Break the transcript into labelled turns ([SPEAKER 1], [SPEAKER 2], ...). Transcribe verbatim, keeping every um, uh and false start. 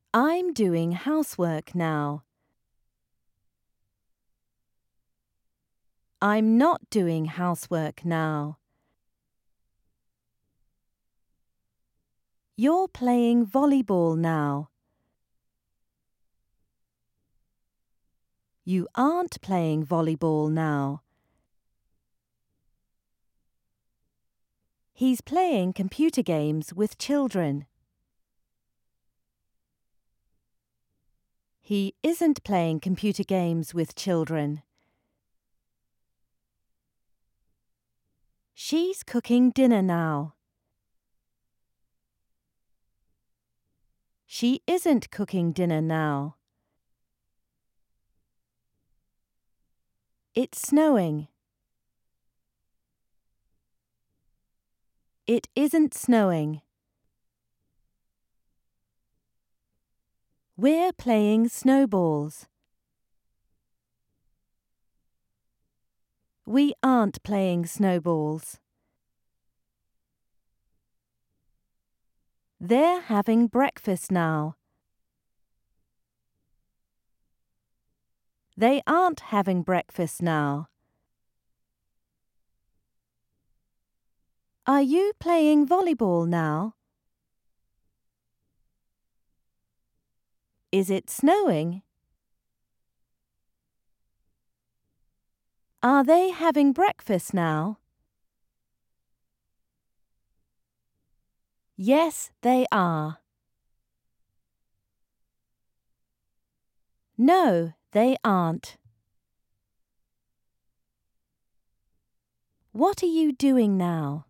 [SPEAKER 1] I'm doing housework now. I'm not doing housework now. You're playing volleyball now. You aren't playing volleyball now. He's playing computer games with children. He isn't playing computer games with children. She's cooking dinner now. She isn't cooking dinner now. It's snowing. It isn't snowing. We're playing snowballs. We aren't playing snowballs. They're having breakfast now. They aren't having breakfast now. Are you playing volleyball now? Is it snowing? Are they having breakfast now? Yes, they are. No, they aren't. What are you doing now?